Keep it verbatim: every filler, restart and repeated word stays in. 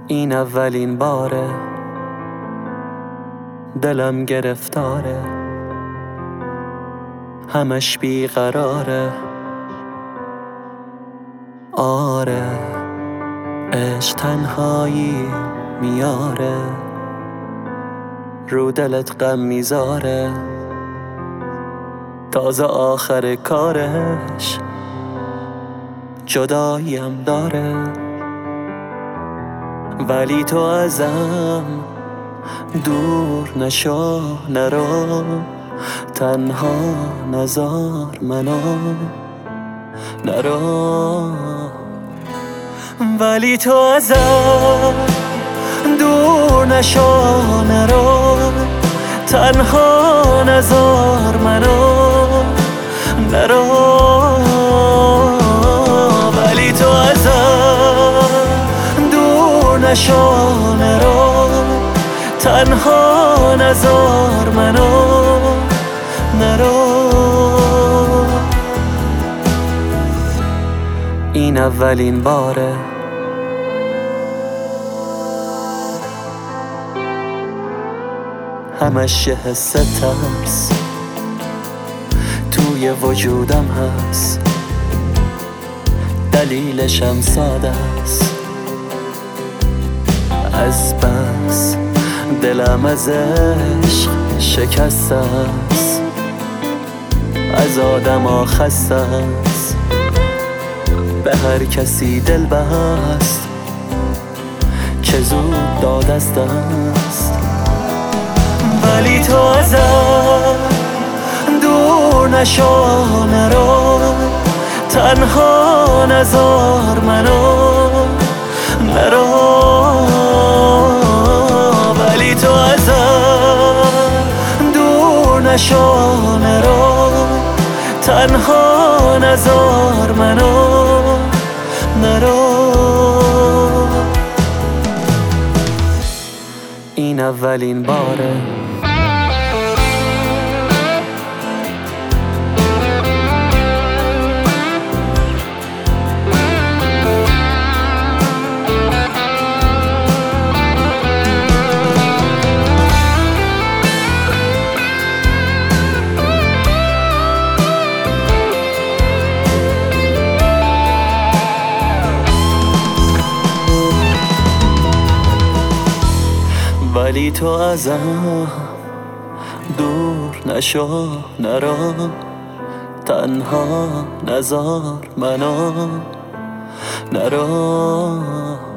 این اولین باره دلم گرفتاره، همش بیقراره. آره عشق تنهایی میاره، رو دلت غم میذاره. تازه آخر کارش جداییم داره، ولی تو ازم دور نشو، نرو تنها نذار منو، نرو. ولی تو ازم دور نشو، نرو تنها نذار منو، نرو. ولی تو ازم دور نشو، نرو تنها نذار منو، نرو. این اولین باره همش یه حس ترس توی وجودم هست، دلیلشم ساده است. از بس دلم از عشق شکسته است، از آدم ها خسته است، به هر کسی دل بست که زود داد از دست. ولی تو ازم دور نشو، نرو تنها نذار منو، نرو. ولی تو ازم دور نشو، نرو تنها نذار منو، نرو. این اولین باره ولی تو ازم دور نشو، نرو تنها نذار منو، نرو.